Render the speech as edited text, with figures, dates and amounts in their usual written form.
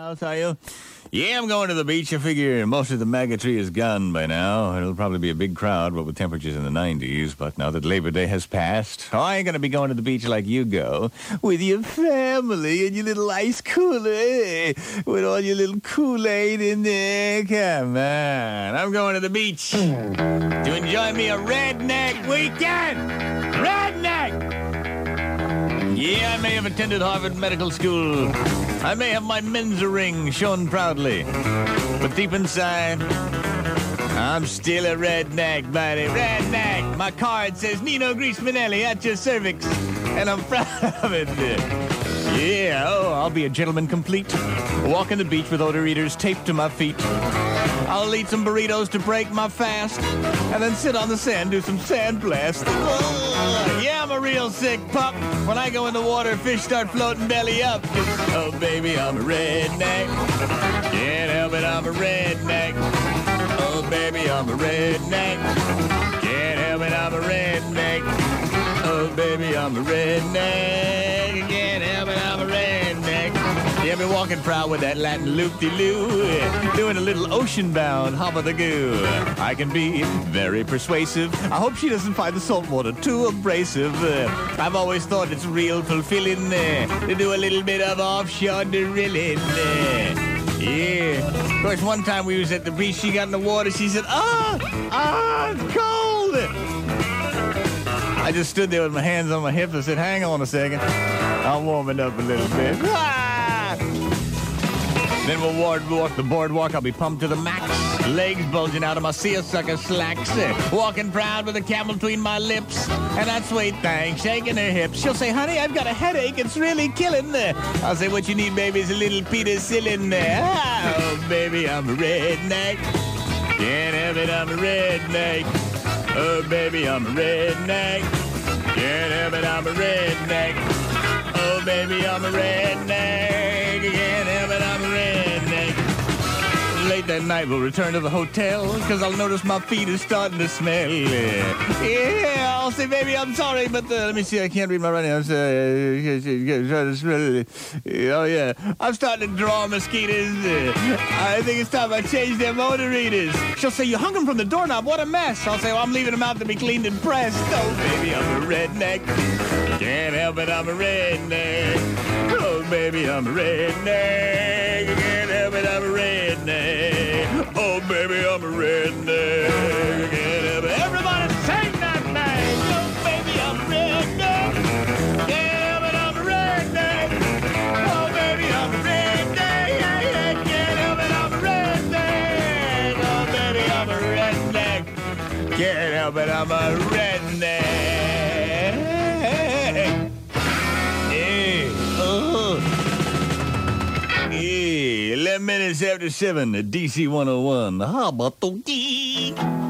house, are you? Yeah, I'm going to the beach. I figure most of the MAGA tree is gone by now. It'll probably be a big crowd, but with temperatures in the 90s. But now that Labor Day has passed, I ain't going to be going to the beach like you go. With your family and your little ice cooler, with all your little Kool-Aid in there. Come on. I'm going to the beach to enjoy me a redneck weekend. Redneck! Yeah, I may have attended Harvard Medical School. I may have my men's ring shown proudly. But deep inside, I'm still a redneck, buddy. Redneck! My card says Nino Grismanelli at your cervix. And I'm proud of it. Yeah, I'll be a gentleman complete. Walking the beach with odor eaters taped to my feet. I'll eat some burritos to break my fast. And then sit on the sand, do some sand blast. Yeah, I'm a real sick pup. When I go in the water, fish start floating belly up. Oh, baby, I'm a redneck. Can't help it, I'm a redneck. Oh, baby, I'm a redneck. Can't help it, I'm a redneck. Oh, baby, I'm a redneck. Can't help it, I'm a redneck. Yeah, I've been walking proud with that Latin loop-de-loo, doing a little ocean-bound hop-o-the-goo. I can be very persuasive. I hope she doesn't find the salt water too abrasive. I've always thought it's real fulfilling to do a little bit of offshore drilling. Yeah. Of course, one time we was at the beach, she got in the water, she said, it's cold. I just stood there with my hands on my hips and said, hang on a second. I'm warming up a little bit. Then we'll walk the boardwalk. I'll be pumped to the max. Legs bulging out of my seersucker slacks. Walking proud with a camel between my lips. And that sweet thing shaking her hips. She'll say, honey, I've got a headache. It's really killing. I'll say, what you need, baby, is a little penicillin. Oh, baby, I'm a redneck. Can't have it, I'm a redneck. Oh, baby, I'm a redneck. Can't have it, I'm a redneck. Oh, baby, I'm a redneck. Can't have it, I'm a redneck. Late that night, we'll return to the hotel, because I'll notice my feet are starting to smell. Yeah, I'll say, baby, I'm sorry, but let me see, I can't read my writing. Oh, yeah. I'm starting to draw mosquitoes. I think it's time I change them odor readers. She'll say, you hung them from the doorknob. What a mess. I'll say, well, I'm leaving them out to be cleaned and pressed. Oh, baby, I'm a redneck. Can't help it, I'm a redneck. Oh, baby, I'm a redneck. Can't help it, I'm a redneck. Oh, baby, I'm a redneck. Can't help it. Everybody sing that thing. Oh, baby, I'm a redneck. Can't help it, I'm a redneck. Oh, baby, I'm a redneck. Can't help it, I'm a redneck. Oh, baby, I'm a redneck. Can't help it, I'm a redneck. 11 minutes after 7 at DC 101. How about the